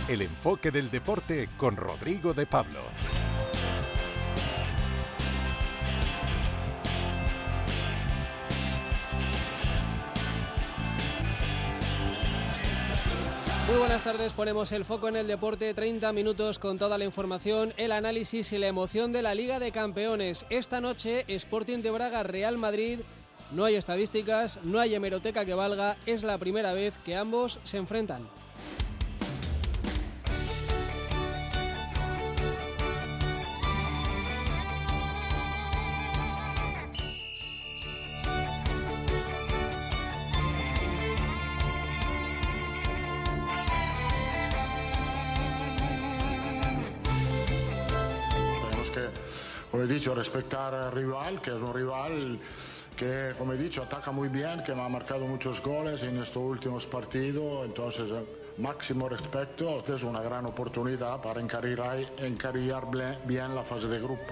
El enfoque del deporte con Rodrigo de Pablo. Muy buenas tardes, ponemos el foco en el deporte, 30 minutos con toda la información, el análisis y la emoción de la Liga de Campeones. Esta noche, Sporting de Braga, Real Madrid, no hay estadísticas, no hay hemeroteca que valga, es la primera vez que ambos se enfrentan. Como he dicho, respetar al rival, que es un rival que, como he dicho, ataca muy bien, que me ha marcado muchos goles en estos últimos partidos, entonces máximo respeto, es una gran oportunidad para encarrilar bien la fase de grupo.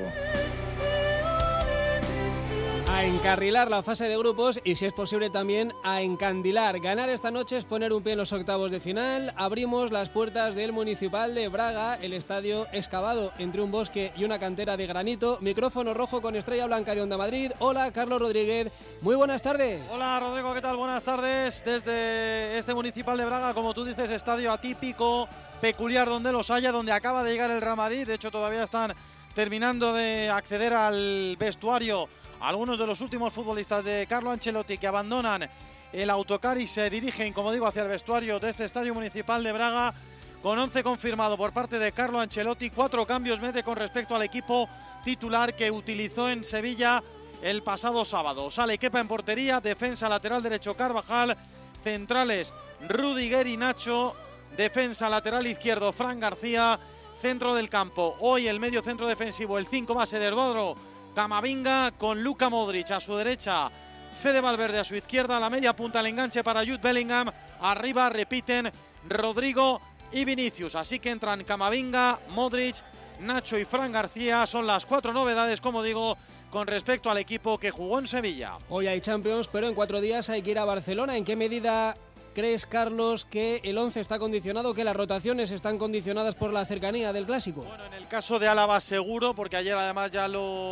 A encarrilar la fase de grupos y, si es posible, también a encandilar. Ganar esta noche es poner un pie en los octavos de final. Abrimos las puertas del Municipal de Braga, el estadio excavado entre un bosque y una cantera de granito. Micrófono rojo con estrella blanca de Onda Madrid. Hola, Carlos Rodríguez. Muy buenas tardes. Hola, Rodrigo, ¿qué tal? Buenas tardes. Desde este Municipal de Braga, como tú dices, estadio atípico, peculiar donde los haya, donde acaba de llegar el Real Madrid. De hecho, todavía están terminando de acceder al vestuario algunos de los últimos futbolistas de Carlo Ancelotti, que abandonan el autocar y se dirigen, como digo, hacia el vestuario de este Estadio Municipal de Braga, con 11 confirmado por parte de Carlo Ancelotti. 4 cambios mete con respecto al equipo titular que utilizó en Sevilla el pasado sábado. Sale Kepa en portería, defensa lateral derecho Carvajal, centrales Rudiger y Nacho, defensa lateral izquierdo Fran García, centro del campo hoy el medio centro defensivo, el 5 base del Bodro, Camavinga, con Luka Modric a su derecha, Fede Valverde a su izquierda, la media punta, el enganche para Jude Bellingham, arriba repiten Rodrigo y Vinicius, así que entran Camavinga, Modric, Nacho y Fran García. Son las 4 novedades, como digo, con respecto al equipo que jugó en Sevilla. Hoy hay Champions, pero en 4 días hay que ir a Barcelona. ¿En qué medida crees, Carlos, que el 11 está condicionado, que las rotaciones están condicionadas por la cercanía del Clásico? Bueno, en el caso de Álava seguro, porque ayer además ya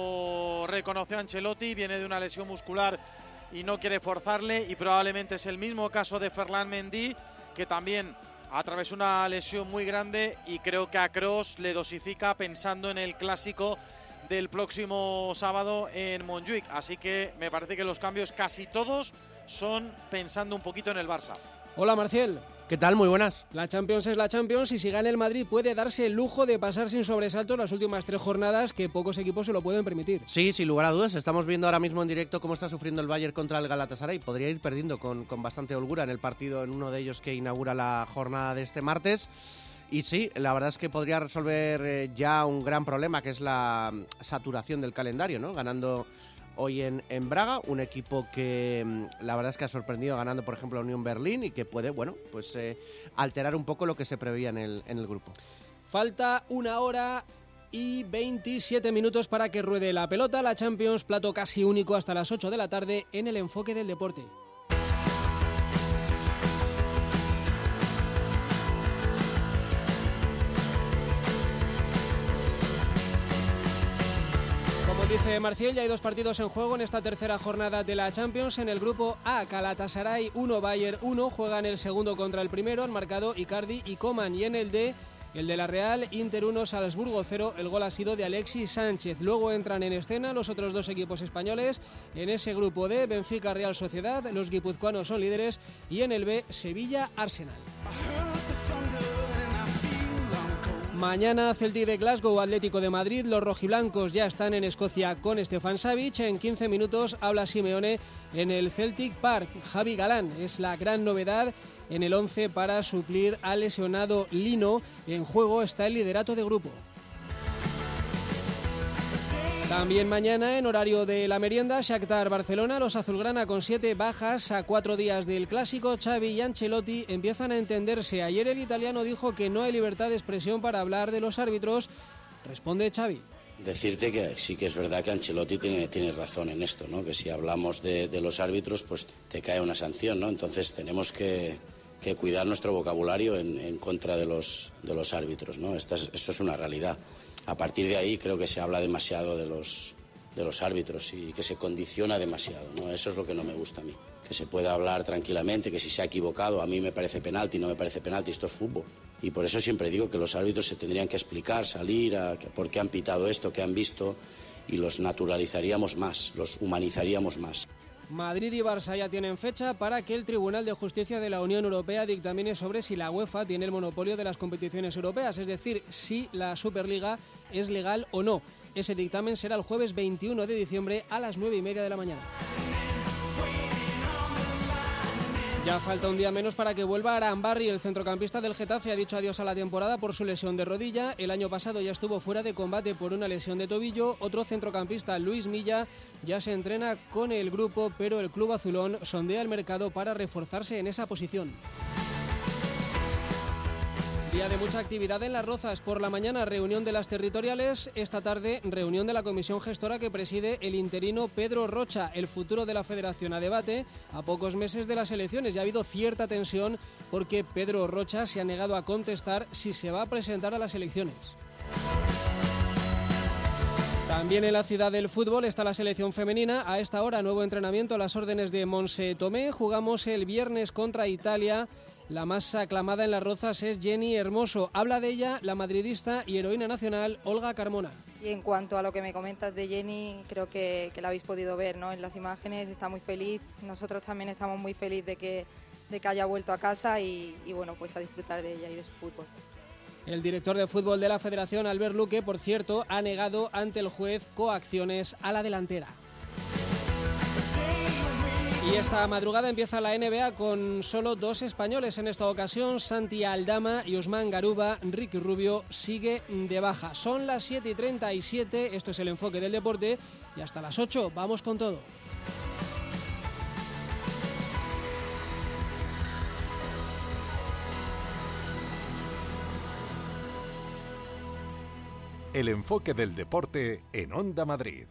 lo reconoció Ancelotti, viene de una lesión muscular y no quiere forzarle, y probablemente es el mismo caso de Ferland Mendy, que también atravesó una lesión muy grande, y creo que a Kroos le dosifica pensando en el Clásico del próximo sábado en Montjuic, así que me parece que los cambios casi todos son pensando un poquito en el Barça. Hola, Marcial. ¿Qué tal? Muy buenas. La Champions es la Champions, y si gana el Madrid puede darse el lujo de pasar sin sobresaltos las últimas 3 jornadas, que pocos equipos se lo pueden permitir. Sí, sin lugar a dudas. Estamos viendo ahora mismo en directo cómo está sufriendo el Bayern contra el Galatasaray. Podría ir perdiendo con bastante holgura en el partido, en uno de ellos que inaugura la jornada de este martes. Y sí, la verdad es que podría resolver ya un gran problema, que es la saturación del calendario, ¿no? Ganando hoy en Braga, un equipo que la verdad es que ha sorprendido ganando, por ejemplo, a Unión Berlín, y que puede, bueno, pues alterar un poco lo que se preveía en el grupo. Falta 1 hora y 27 minutos para que ruede la pelota. La Champions, plato casi único hasta las 8 de la tarde en el enfoque del deporte. Dice Marcial, ya hay 2 partidos en juego en esta tercera jornada de la Champions. En el grupo A, Galatasaray 1, Bayern 1, juegan el segundo contra el primero, han marcado Icardi y Coman. Y en el D, el de la Real, Inter 1, Salzburgo 0, el gol ha sido de Alexis Sánchez. Luego entran en escena los otros 2 equipos españoles. En ese grupo D, Benfica, Real Sociedad, los guipuzcoanos son líderes. Y en el B, Sevilla, Arsenal. Mañana Celtic de Glasgow, Atlético de Madrid. Los rojiblancos ya están en Escocia con Stefan Savic. En 15 minutos habla Simeone en el Celtic Park. Javi Galán es la gran novedad en el 11 para suplir al lesionado Lino. En juego está el liderato de grupo. También mañana, en horario de la merienda, Shakhtar Barcelona, los azulgrana con 7 bajas a 4 días del Clásico. Xavi y Ancelotti empiezan a entenderse. Ayer el italiano dijo que no hay libertad de expresión para hablar de los árbitros. Responde Xavi. Decirte que sí que es verdad que Ancelotti tiene razón en esto, ¿no? Que si hablamos de los árbitros, pues te cae una sanción, ¿no? Entonces tenemos que que cuidar nuestro vocabulario en contra de los árbitros, ¿no? Esto es una realidad. A partir de ahí creo que se habla demasiado de los árbitros y que se condiciona demasiado, ¿no? Eso es lo que no me gusta a mí. Que se pueda hablar tranquilamente, que si se ha equivocado, a mí me parece penalti, no me parece penalti, esto es fútbol. Y por eso siempre digo que los árbitros se tendrían que explicar, salir, por qué han pitado esto, qué han visto, y los naturalizaríamos más, los humanizaríamos más. Madrid y Barça ya tienen fecha para que el Tribunal de Justicia de la Unión Europea dictamine sobre si la UEFA tiene el monopolio de las competiciones europeas, es decir, si la Superliga es legal o no. Ese dictamen será el jueves 21 de diciembre a las 9:30 de la mañana. Ya falta un día menos para que vuelva Arambarri. El centrocampista del Getafe ha dicho adiós a la temporada por su lesión de rodilla. El año pasado ya estuvo fuera de combate por una lesión de tobillo. Otro centrocampista, Luis Milla, ya se entrena con el grupo, pero el club azulón sondea el mercado para reforzarse en esa posición. Día de mucha actividad en Las Rozas. Por la mañana, reunión de las territoriales. Esta tarde, reunión de la comisión gestora que preside el interino Pedro Rocha. El futuro de la federación a debate a pocos meses de las elecciones. Ya ha habido cierta tensión porque Pedro Rocha se ha negado a contestar si se va a presentar a las elecciones. También en la ciudad del fútbol está la selección femenina. A esta hora, nuevo entrenamiento a las órdenes de Monse Tomé. Jugamos el viernes contra Italia. La más aclamada en Las Rozas es Jenny Hermoso. Habla de ella la madridista y heroína nacional Olga Carmona. Y en cuanto a lo que me comentas de Jenny, creo que la habéis podido ver, ¿no? En las imágenes, está muy feliz. Nosotros también estamos muy felices de que haya vuelto a casa y bueno, pues a disfrutar de ella y de su fútbol. El director de fútbol de la Federación, Albert Luque, por cierto, ha negado ante el juez coacciones a la delantera. Y esta madrugada empieza la NBA con solo 2 españoles en esta ocasión, Santi Aldama y Usman Garuba. Ricky Rubio sigue de baja. Son las 7:37, esto es el enfoque del deporte y hasta las 8 vamos con todo. El enfoque del deporte en Onda Madrid.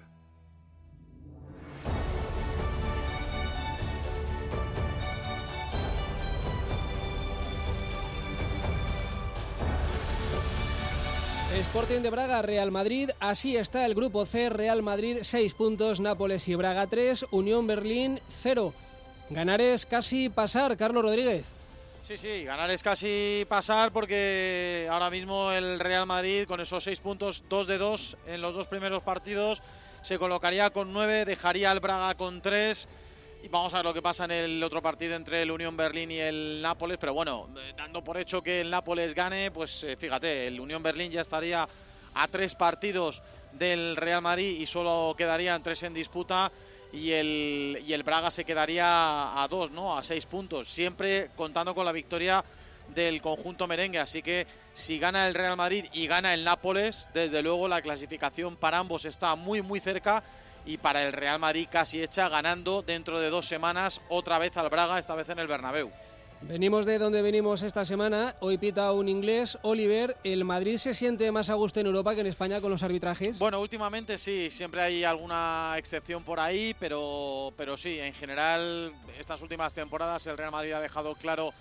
Sporting de Braga, Real Madrid, así está el grupo C. Real Madrid 6 puntos, Nápoles y Braga 3, Unión Berlín 0. Ganar es casi pasar, Carlos Rodríguez. Sí, ganar es casi pasar porque ahora mismo el Real Madrid con esos 6 puntos, 2 de 2 en los 2 primeros partidos, se colocaría con 9, dejaría al Braga con 3. Y vamos a ver lo que pasa en el otro partido entre el Unión Berlín y el Nápoles, pero bueno, dando por hecho que el Nápoles gane, pues fíjate, el Unión Berlín ya estaría a 3 partidos del Real Madrid y solo quedarían 3 en disputa, y el Braga se quedaría a 2, ¿no? A 6 puntos, siempre contando con la victoria del conjunto merengue. Así que si gana el Real Madrid y gana el Nápoles, desde luego la clasificación para ambos está muy muy cerca, y para el Real Madrid casi hecha, ganando dentro de 2 semanas otra vez al Braga, esta vez en el Bernabéu. Venimos de donde venimos esta semana. Hoy pita un inglés, Oliver. ¿El Madrid se siente más a gusto en Europa que en España con los arbitrajes? Bueno, últimamente sí, siempre hay alguna excepción por ahí, pero sí, en general estas últimas temporadas el Real Madrid ha dejado claro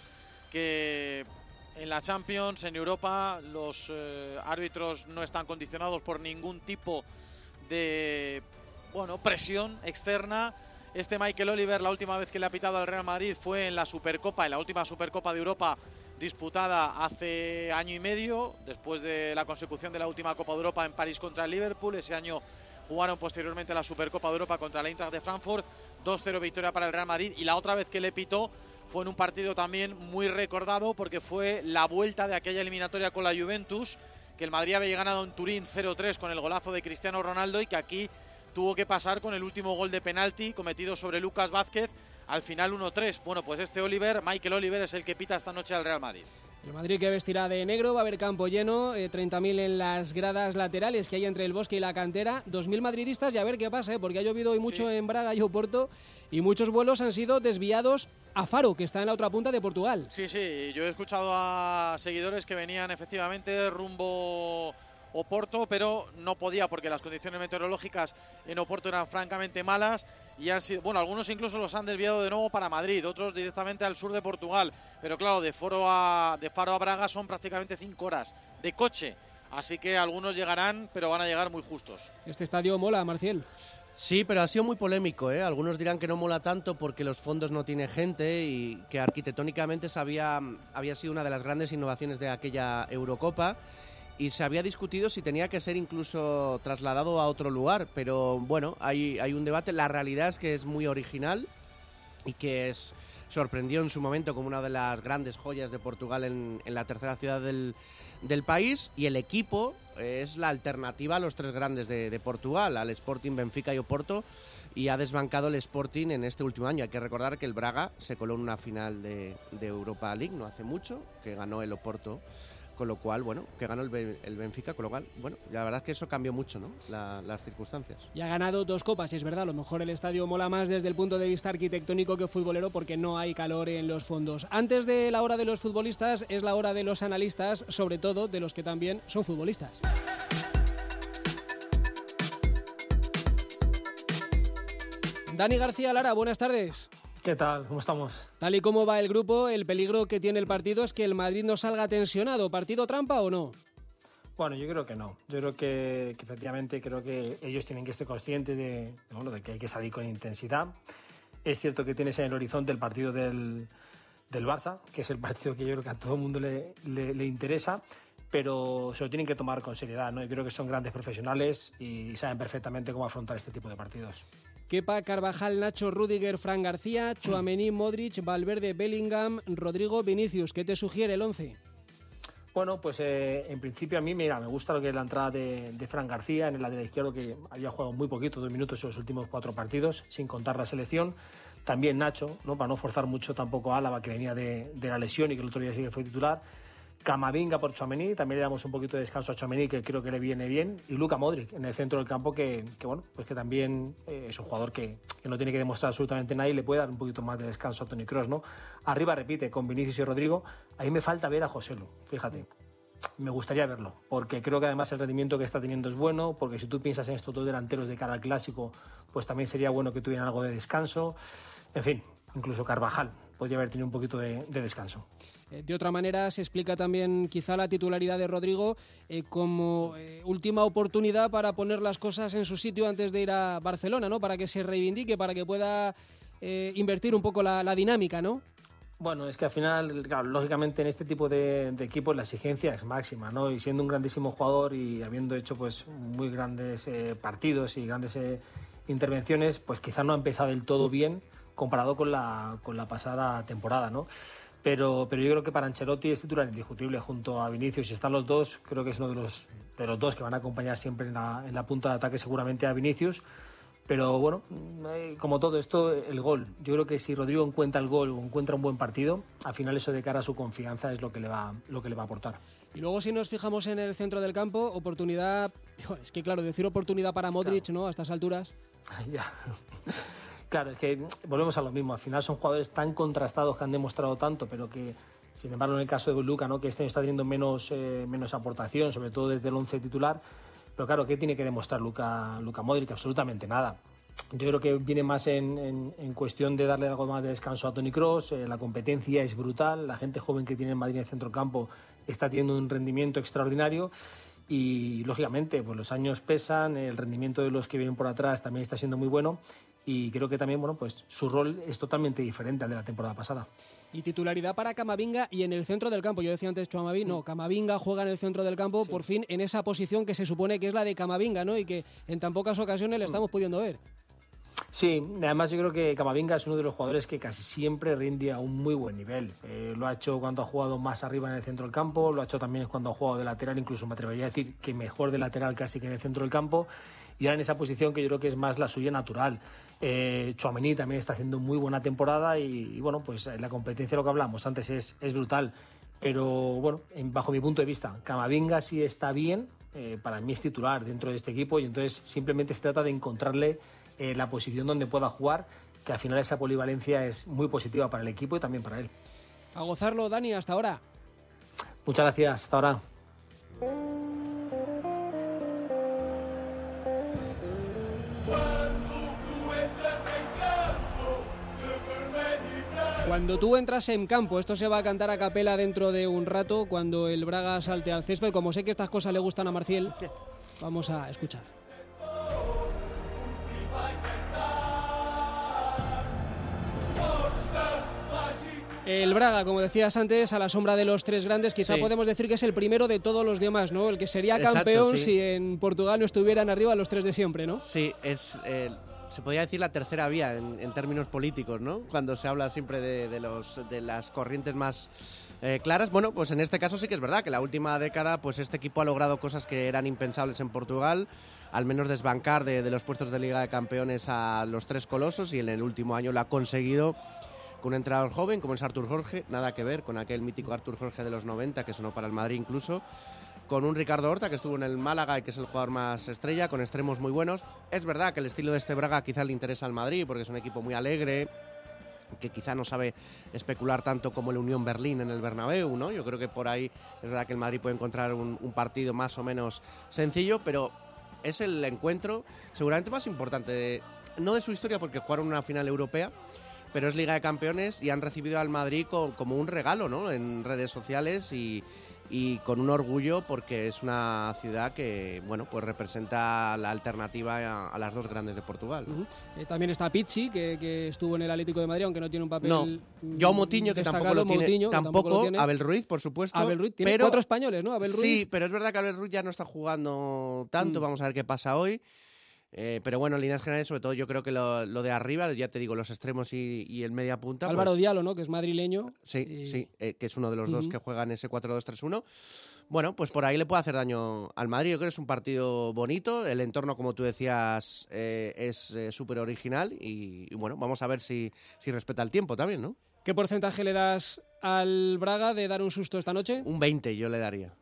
que en la Champions, en Europa, los árbitros no están condicionados por ningún tipo de presión externa. Michael Oliver, la última vez que le ha pitado al Real Madrid fue en la Supercopa, en la última Supercopa de Europa disputada hace año y medio, después de la consecución de la última Copa de Europa en París contra el Liverpool. Ese año jugaron posteriormente la Supercopa de Europa contra el Eintracht de Frankfurt, 2-0 victoria para el Real Madrid, y la otra vez que le pitó fue en un partido también muy recordado porque fue la vuelta de aquella eliminatoria con la Juventus, que el Madrid había ganado en Turín 0-3 con el golazo de Cristiano Ronaldo y que aquí tuvo que pasar con el último gol de penalti cometido sobre Lucas Vázquez, al final 1-3. Bueno, pues Michael Oliver, es el que pita esta noche al Real Madrid. El Madrid que vestirá de negro, va a haber campo lleno, 30.000 en las gradas laterales que hay entre el Bosque y la Cantera, 2.000 madridistas, y a ver qué pasa, porque ha llovido hoy mucho en Braga y Oporto, y muchos vuelos han sido desviados a Faro, que está en la otra punta de Portugal. Sí, yo he escuchado a seguidores que venían efectivamente rumbo Oporto, pero no podía porque las condiciones meteorológicas en Oporto eran francamente malas y han sido, bueno, algunos incluso los han desviado de nuevo para Madrid, otros directamente al sur de Portugal, pero claro, de Faro a Braga son prácticamente 5 horas de coche, así que algunos llegarán, pero van a llegar muy justos. Este estadio mola, Marcial. Sí, pero ha sido muy polémico, ¿eh? Algunos dirán que no mola tanto porque los fondos no tiene gente y que arquitectónicamente había sido una de las grandes innovaciones de aquella Eurocopa y se había discutido si tenía que ser incluso trasladado a otro lugar, pero bueno, hay un debate. La realidad es que es muy original y que sorprendió en su momento como una de las grandes joyas de Portugal en la tercera ciudad del país, y el equipo es la alternativa a los 3 grandes de Portugal, al Sporting, Benfica y Oporto, y ha desbancado el Sporting en este último año. Hay que recordar que el Braga se coló en una final de Europa League no hace mucho, que ganó el Oporto, con lo cual, bueno, que ganó el Benfica, con lo cual, bueno, la verdad es que eso cambió mucho, ¿no? Las circunstancias. Y ha ganado 2 copas, y es verdad, a lo mejor el estadio mola más desde el punto de vista arquitectónico que futbolero porque no hay calor en los fondos. Antes de la hora de los futbolistas es la hora de los analistas, sobre todo de los que también son futbolistas. Dani García Lara, buenas tardes. ¿Qué tal? ¿Cómo estamos? Tal y como va el grupo, el peligro que tiene el partido es que el Madrid no salga tensionado. ¿Partido trampa o no? Bueno, yo creo que no. Yo creo que efectivamente creo que ellos tienen que ser conscientes de que hay que salir con intensidad. Es cierto que tienes en el horizonte el partido del Barça, que es el partido que yo creo que a todo el mundo le interesa, pero se lo tienen que tomar con seriedad, ¿no? Yo creo que son grandes profesionales y saben perfectamente cómo afrontar este tipo de partidos. Kepa, Carvajal, Nacho, Rüdiger, Fran García, Tchouaméni, Modric, Valverde, Bellingham, Rodrigo, Vinicius. ¿Qué te sugiere el 11? Bueno, pues en principio a mí me gusta lo que es la entrada de Fran García en el lateral izquierdo, que había jugado muy poquito, 2 minutos en los últimos 4 partidos, sin contar la selección. También Nacho, ¿no? Para no forzar mucho tampoco a Álava, que venía de la lesión y que el otro día sí que fue titular. Camavinga por Tchouaméni, también le damos un poquito de descanso a Tchouaméni, que creo que le viene bien, y Luka Modric en el centro del campo, que bueno, pues que también es un jugador que no tiene que demostrar absolutamente nada y le puede dar un poquito más de descanso a Toni Kroos, ¿no? Arriba repite con Vinicius y Rodrigo. Ahí me falta ver a Joselu, fíjate. Me gustaría verlo, porque creo que además el rendimiento que está teniendo es bueno, porque si tú piensas en estos 2 delanteros de cara al Clásico, pues también sería bueno que tuvieran algo de descanso. En fin, incluso Carvajal podría haber tenido un poquito de descanso. De otra manera, se explica también quizá la titularidad de Rodrigo como última oportunidad para poner las cosas en su sitio antes de ir a Barcelona, ¿no? Para que se reivindique, para que pueda invertir un poco la dinámica, ¿no? Bueno, es que al final, claro, lógicamente en este tipo de equipos la exigencia es máxima, ¿no? Y siendo un grandísimo jugador y habiendo hecho pues muy grandes partidos y grandes intervenciones, pues quizá no ha empezado del todo bien comparado con la pasada temporada, ¿no? Pero yo creo que para Ancelotti es titular indiscutible junto a Vinicius. Si están los dos, creo que es uno de los 2 que van a acompañar siempre en la punta de ataque seguramente a Vinicius. Pero bueno, como todo esto, el gol. Yo creo que si Rodrigo encuentra el gol o encuentra un buen partido, al final eso de cara a su confianza es lo que le va a aportar. Y luego si nos fijamos en el centro del campo, oportunidad... Es que claro, decir oportunidad para Modric, claro, ¿no? A estas alturas. Ya. Claro, es que volvemos a lo mismo. Al final son jugadores tan contrastados que han demostrado tanto, pero que, sin embargo, en el caso de Luka, ¿no? Que este año está teniendo menos aportación, sobre todo desde el 11 titular. Pero claro, ¿qué tiene que demostrar Luka Modric? Absolutamente nada. Yo creo que viene más en cuestión de darle algo más de descanso a Toni Kroos. La competencia es brutal. La gente joven que tiene en Madrid en el centrocampo está teniendo un rendimiento extraordinario. Y lógicamente pues los años pesan, el rendimiento de los que vienen por atrás también está siendo muy bueno y creo que también bueno pues su rol es totalmente diferente al de la temporada pasada. Y titularidad para Camavinga y en el centro del campo. Yo decía antes Tchouaméni, no, Camavinga juega en el centro del campo, sí, por fin en esa posición que se supone que es la de Camavinga, ¿no? Y que en tan pocas ocasiones le estamos pudiendo ver. Sí, además yo creo que Camavinga es uno de los jugadores que casi siempre rinde a un muy buen nivel. Lo ha hecho cuando ha jugado más arriba en el centro del campo, lo ha hecho también cuando ha jugado de lateral, incluso me atrevería a decir que mejor de lateral casi que en el centro del campo, y ahora en esa posición que yo creo que es más la suya natural. Tchouaméni también está haciendo muy buena temporada y bueno, pues la competencia, lo que hablamos antes, es brutal. Pero bueno, bajo mi punto de vista, Camavinga sí está bien, para mí es titular dentro de este equipo y entonces simplemente se trata de encontrarle la posición donde pueda jugar, que al final esa polivalencia es muy positiva para el equipo y también para él. A gozarlo, Dani, hasta ahora. Muchas gracias, hasta ahora. Cuando tú entras en campo, esto se va a cantar a capela dentro de un rato, cuando el Braga salte al césped. Como sé que estas cosas le gustan a Marcial, vamos a escuchar. El Braga, como decías antes, a la sombra de los tres grandes, quizá podemos decir que es el primero de todos los demás, ¿no? El que sería campeón si en Portugal no estuvieran arriba los tres de siempre, ¿no? Sí, es... se podría decir la tercera vía en términos políticos, ¿no? Cuando se habla siempre de las corrientes más claras. Bueno, pues en este caso sí que es verdad que la última década pues este equipo ha logrado cosas que eran impensables en Portugal, al menos desbancar de los puestos de Liga de Campeones a los tres colosos, y en el último año lo ha conseguido con un entrenador joven como es Artur Jorge, nada que ver con aquel mítico Artur Jorge de los 90 que sonó para el Madrid incluso, con un Ricardo Horta que estuvo en el Málaga y que es el jugador más estrella, con extremos muy buenos. Es verdad que el estilo de este Braga quizá le interesa al Madrid porque es un equipo muy alegre, que quizá no sabe especular tanto como el Unión Berlín en el Bernabéu, ¿no? Yo creo que por ahí es verdad que el Madrid puede encontrar un partido más o menos sencillo, pero es el encuentro seguramente más importante, no de su historia porque jugaron una final europea, pero es Liga de Campeones y han recibido al Madrid como un regalo, ¿no? En redes sociales y con un orgullo porque es una ciudad que, bueno, pues representa la alternativa a las dos grandes de Portugal, ¿no? También está Pizzi, que estuvo en el Atlético de Madrid, aunque no tiene un papel. No, Joao Moutinho, que tampoco lo tiene. Tampoco, Abel Ruiz, por supuesto. Abel Ruiz, tiene 4 españoles, ¿no? Abel Ruiz. Sí, pero es verdad que Abel Ruiz ya no está jugando tanto, vamos a ver qué pasa hoy. Pero bueno, en líneas generales, sobre todo yo creo que lo de arriba, ya te digo, los extremos y el media punta. Álvaro Diallo, ¿no? Que es madrileño. Sí, que es uno de los dos que juegan ese 4-2-3-1. Bueno, pues por ahí le puede hacer daño al Madrid. Yo creo que es un partido bonito. El entorno, como tú decías, es súper original. Y bueno, vamos a ver si respeta el tiempo también, ¿no? ¿Qué porcentaje le das al Braga de dar un susto esta noche? Un 20 yo le daría.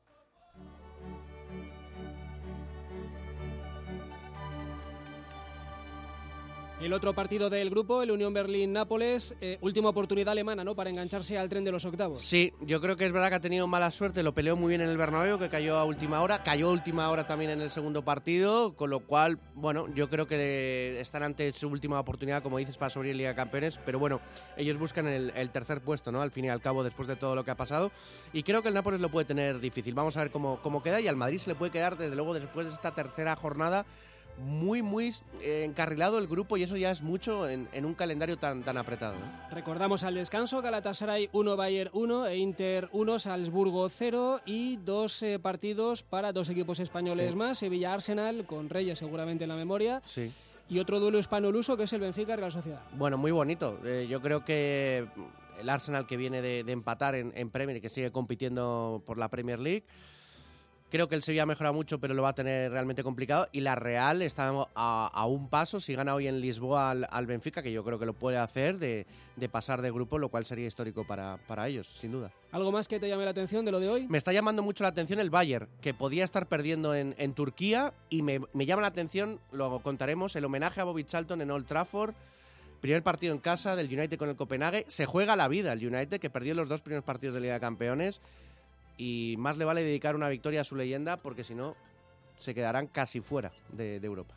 El otro partido del grupo, el Unión Berlín-Nápoles, última oportunidad alemana, ¿no?, para engancharse al tren de los octavos. Sí, yo creo que es verdad que ha tenido mala suerte, lo peleó muy bien en el Bernabéu, que cayó a última hora también en el segundo partido, con lo cual, bueno, yo creo que están ante su última oportunidad, como dices, para subir Liga de Campeones, pero bueno, ellos buscan el tercer puesto, ¿no?, al fin y al cabo, después de todo lo que ha pasado, y creo que el Nápoles lo puede tener difícil. Vamos a ver cómo queda, y al Madrid se le puede quedar, desde luego, después de esta tercera jornada, muy encarrilado el grupo, y eso ya es mucho en un calendario tan apretado, ¿no? Recordamos al descanso: Galatasaray 1, Bayern 1 e Inter 1, Salzburgo 0, y 2 partidos para 2 equipos españoles más, Sevilla-Arsenal, con Reyes seguramente en la memoria, y otro duelo hispano-luso que es el Benfica-Real Sociedad. Bueno, muy bonito. Yo creo que el Arsenal, que viene de empatar en Premier y que sigue compitiendo por la Premier League, creo que el Sevilla ha mejorado mucho, pero lo va a tener realmente complicado. Y la Real está a un paso, si gana hoy en Lisboa al Benfica, que yo creo que lo puede hacer, de pasar de grupo, lo cual sería histórico para ellos, sin duda. ¿Algo más que te llame la atención de lo de hoy? Me está llamando mucho la atención el Bayern, que podía estar perdiendo en Turquía, y me llama la atención, lo contaremos, el homenaje a Bobby Charlton en Old Trafford. Primer partido en casa del United con el Copenhague. Se juega la vida el United, que perdió los 2 primeros partidos de Liga de Campeones. Y más le vale dedicar una victoria a su leyenda, porque si no, se quedarán casi fuera de Europa.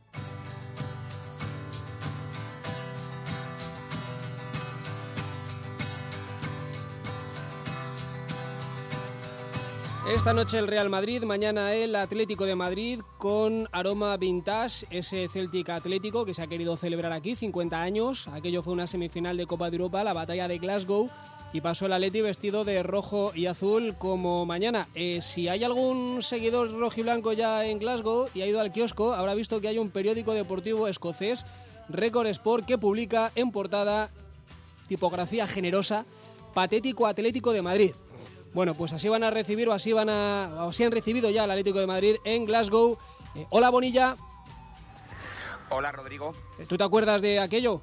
Esta noche el Real Madrid, mañana el Atlético de Madrid, con aroma vintage, ese Celtic Atlético que se ha querido celebrar aquí, 50 años. Aquello fue una semifinal de Copa de Europa, la batalla de Glasgow, y pasó el Atleti vestido de rojo y azul como mañana. Si hay algún seguidor rojiblanco ya en Glasgow y ha ido al kiosco, habrá visto que hay un periódico deportivo escocés, Record Sport, que publica en portada, tipografía generosa, Patético Atlético de Madrid. Bueno, pues así van a recibir, o así han recibido ya al Atlético de Madrid en Glasgow. Hola, Bonilla. Hola, Rodrigo. ¿Tú te acuerdas de aquello?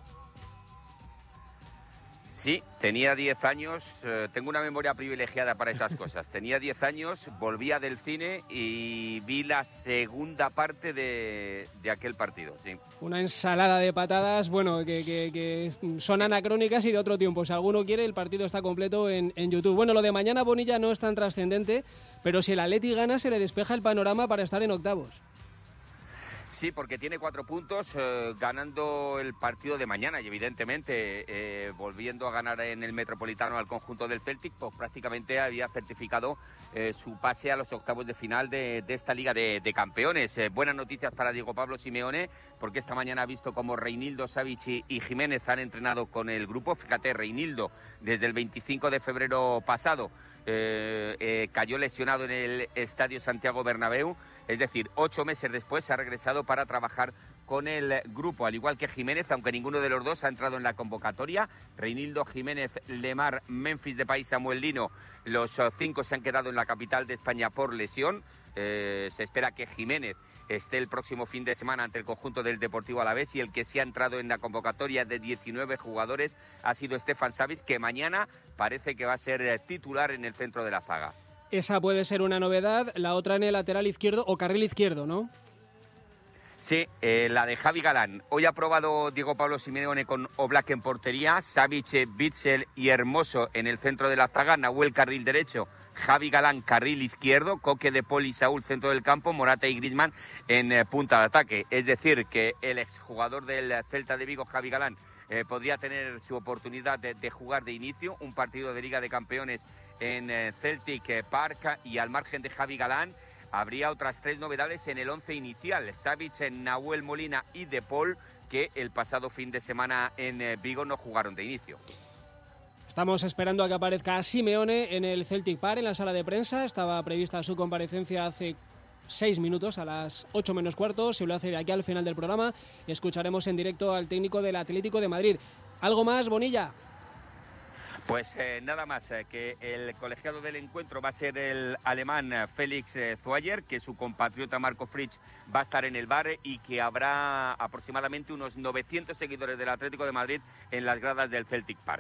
Sí, tenía 10 años, tengo una memoria privilegiada para esas cosas. Tenía 10 años, volvía del cine y vi la segunda parte de aquel partido, sí. Una ensalada de patadas, bueno, que son anacrónicas y de otro tiempo. Si alguno quiere, el partido está completo en YouTube. Bueno, lo de mañana, Bonilla, no es tan trascendente, pero si el Atleti gana, se le despeja el panorama para estar en octavos. Sí, porque tiene 4 puntos, ganando el partido de mañana y evidentemente volviendo a ganar en el Metropolitano al conjunto del Celtic, pues prácticamente había certificado su pase a los octavos de final de esta Liga de Campeones. Buenas noticias para Diego Pablo Simeone, porque esta mañana ha visto como Reinildo, Savic y Jiménez han entrenado con el grupo. Fíjate, Reinildo desde el 25 de febrero pasado cayó lesionado en el Estadio Santiago Bernabéu, es decir, 8 meses después ha regresado para trabajar con el grupo, al igual que Jiménez, aunque ninguno de los dos ha entrado en la convocatoria. Reinildo, Jiménez, Lemar, Memphis Depay, Samuel Lino, los 5 se han quedado en la capital de España por lesión. Se espera que Jiménez esté el próximo fin de semana ante el conjunto del Deportivo Alavés, y el que sí ha entrado en la convocatoria de 19 jugadores ha sido Stefan Savic, que mañana parece que va a ser titular en el centro de la zaga. Esa puede ser una novedad, la otra en el lateral izquierdo o carril izquierdo, ¿no? Sí, la de Javi Galán. Hoy ha probado Diego Pablo Simeone con Oblak en portería, Savic, Witsel y Hermoso en el centro de la zaga, Nahuel carril derecho, Javi Galán carril izquierdo, Coque, De Paul y Saúl centro del campo, Morata y Griezmann en punta de ataque. Es decir, que el exjugador del Celta de Vigo, Javi Galán, podría tener su oportunidad de jugar de inicio un partido de Liga de Campeones en Celtic Park, y al margen de Javi Galán habría otras 3 novedades en el 11 inicial: Savic, Nahuel Molina y De Paul, que el pasado fin de semana en Vigo no jugaron de inicio. Estamos esperando a que aparezca Simeone en el Celtic Park, en la sala de prensa. Estaba prevista su comparecencia hace 6 minutos, a las 8 menos cuarto. Se lo hace de aquí al final del programa y escucharemos en directo al técnico del Atlético de Madrid. ¿Algo más, Bonilla? Pues nada más, que el colegiado del encuentro va a ser el alemán Felix Zwayer, que su compatriota Marco Fritsch va a estar en el bar, y que habrá aproximadamente unos 900 seguidores del Atlético de Madrid en las gradas del Celtic Park.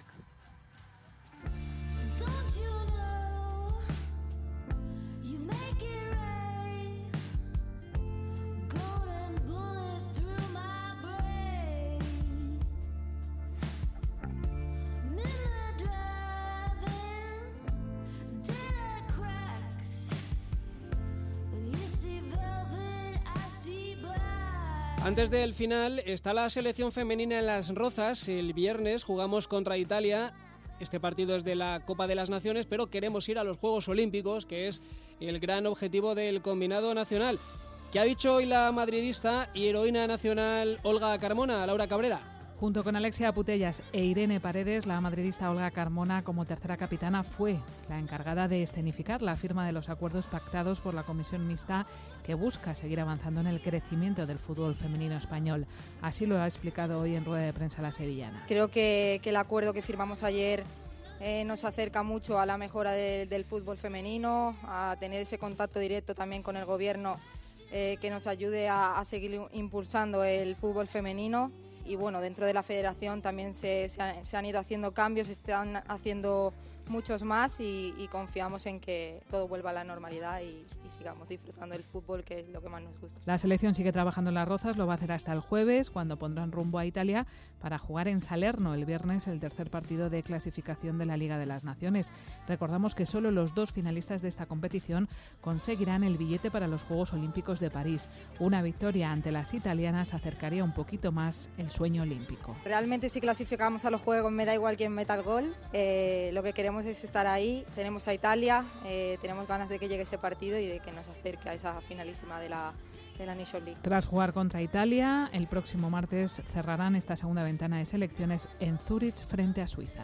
Antes del final está la selección femenina en Las Rozas. El viernes jugamos contra Italia. Este partido es de la Copa de las Naciones, pero queremos ir a los Juegos Olímpicos, que es el gran objetivo del combinado nacional. ¿Qué ha dicho hoy la madridista y heroína nacional Olga Carmona, Laura Cabrera? Junto con Alexia Putellas e Irene Paredes, la madridista Olga Carmona, como tercera capitana, fue la encargada de escenificar la firma de los acuerdos pactados por la comisión mixta que busca seguir avanzando en el crecimiento del fútbol femenino español. Así lo ha explicado hoy en rueda de prensa la sevillana. Creo que el acuerdo que firmamos ayer nos acerca mucho a la mejora del fútbol femenino, a tener ese contacto directo también con el gobierno que nos ayude a seguir impulsando el fútbol femenino. Y bueno, dentro de la federación también se han ido haciendo cambios, se están haciendo muchos más, y confiamos en que todo vuelva a la normalidad y sigamos disfrutando del fútbol, que es lo que más nos gusta. La selección sigue trabajando en Las Rozas, lo va a hacer hasta el jueves, cuando pondrán rumbo a Italia para jugar en Salerno el viernes el tercer partido de clasificación de la Liga de las Naciones. Recordamos que solo los 2 finalistas de esta competición conseguirán el billete para los Juegos Olímpicos de París. Una victoria ante las italianas acercaría un poquito más el sueño olímpico. Realmente, si clasificamos a los Juegos, me da igual quién meta el gol. Lo que queremos es estar ahí. Tenemos a Italia, tenemos ganas de que llegue ese partido y de que nos acerque a esa finalísima de la Nations League. Tras jugar contra Italia, el próximo martes cerrarán esta segunda ventana de selecciones en Zúrich frente a Suiza.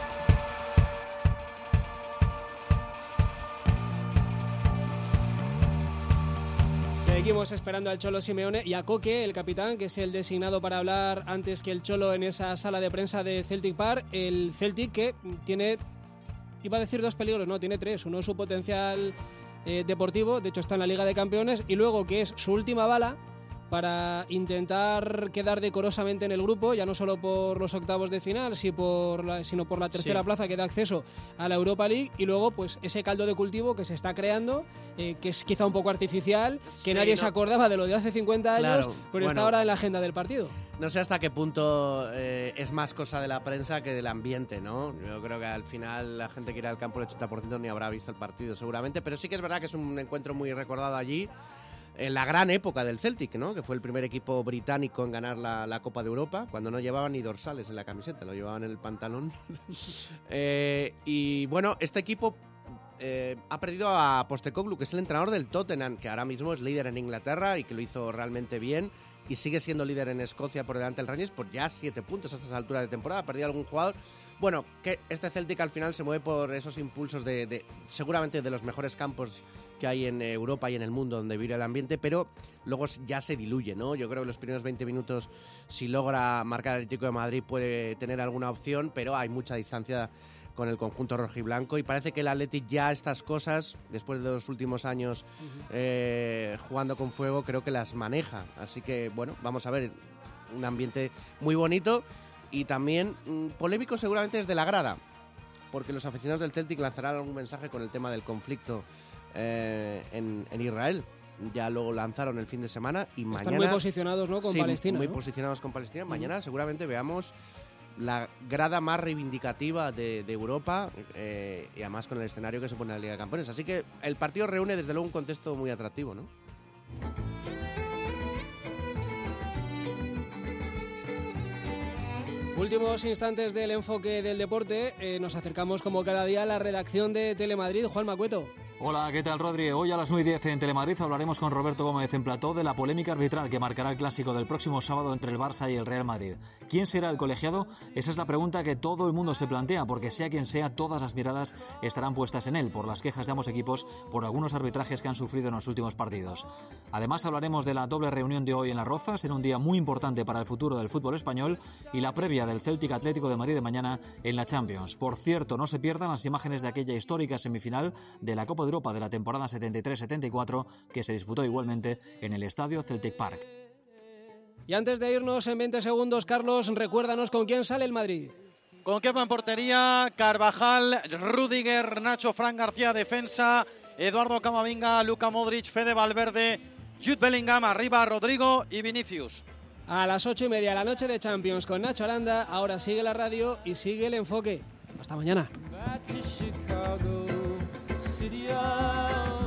Seguimos esperando al Cholo Simeone y a Coque, el capitán, que es el designado para hablar antes que el Cholo en esa sala de prensa de Celtic Park. El Celtic, que tiene, iba a decir 2 peligros, no, tiene 3. Uno, su potencial deportivo, de hecho está en la Liga de Campeones, y luego que es su última bala para intentar quedar decorosamente en el grupo, ya no solo por los octavos de final, sino por la tercera plaza que da acceso a la Europa League, y luego pues ese caldo de cultivo que se está creando, que es quizá un poco artificial, que nadie se acordaba de lo de hace 50 años, claro, pero está ahora en la agenda del partido. No sé hasta qué punto es más cosa de la prensa que del ambiente, ¿no? Yo creo que al final la gente que irá al campo, el 80% ni habrá visto el partido seguramente, pero sí que es verdad que es un encuentro muy recordado allí. en la gran época del Celtic, ¿no? Que fue el primer equipo británico en ganar la Copa de Europa, cuando no llevaban ni dorsales en la camiseta, lo llevaban en el pantalón. Y bueno, este equipo ha perdido a Postecoglou, que es el entrenador del Tottenham, que ahora mismo es líder en Inglaterra y que lo hizo realmente bien, y sigue siendo líder en Escocia por delante del Rangers por ya 7 puntos a estas alturas de temporada. Ha perdido algún jugador. Bueno, que este Celtic al final se mueve por esos impulsos de seguramente de los mejores campos que hay en Europa y en el mundo donde vive el ambiente, pero luego ya se diluye, ¿no? Yo creo que los primeros 20 minutos, si logra marcar el Atlético de Madrid, puede tener alguna opción, pero hay mucha distancia con el conjunto rojiblanco y parece que el Athletic ya estas cosas, después de los últimos años jugando con fuego, creo que las maneja. Así que, bueno, vamos a ver, un ambiente muy bonito y también polémico seguramente desde la grada, porque los aficionados del Celtic lanzarán algún mensaje con el tema del conflicto en Israel. Ya lo lanzaron el fin de semana y mañana... Están muy posicionados, ¿no? Con Palestina. Muy posicionados con Palestina. Mañana seguramente veamos la grada más reivindicativa de Europa y además con el escenario que se pone en la Liga de Campeones. Así que el partido reúne desde luego un contexto muy atractivo, ¿no? Últimos instantes del enfoque del deporte, nos acercamos como cada día a la redacción de Telemadrid. Juan Macueto. Hola, ¿qué tal, Rodri? Hoy a las 9:10 en Telemadrid hablaremos con Roberto Gómez en plató de la polémica arbitral que marcará el clásico del próximo sábado entre el Barça y el Real Madrid. ¿Quién será el colegiado? Esa es la pregunta que todo el mundo se plantea, porque sea quien sea, todas las miradas estarán puestas en él, por las quejas de ambos equipos, por algunos arbitrajes que han sufrido en los últimos partidos. Además hablaremos de la doble reunión de hoy en Las Rozas, en un día muy importante para el futuro del fútbol español, y la previa del Celtic Atlético de Madrid de mañana en la Champions. Por cierto, no se pierdan las imágenes de aquella histórica semifinal de la Copa de Europa de la temporada 73-74 que se disputó igualmente en el estadio Celtic Park. Y antes de irnos en 20 segundos, Carlos, recuérdanos con quién sale el Madrid. Con Kepa en portería, Carvajal, Rüdiger, Nacho, Fran García, defensa, Eduardo Camavinga, Luka Modric, Fede Valverde, Jude Bellingham, arriba Rodrigo y Vinicius. A las 8:30 la noche de Champions con Nacho Aranda. Ahora sigue la radio y sigue el enfoque. Hasta mañana.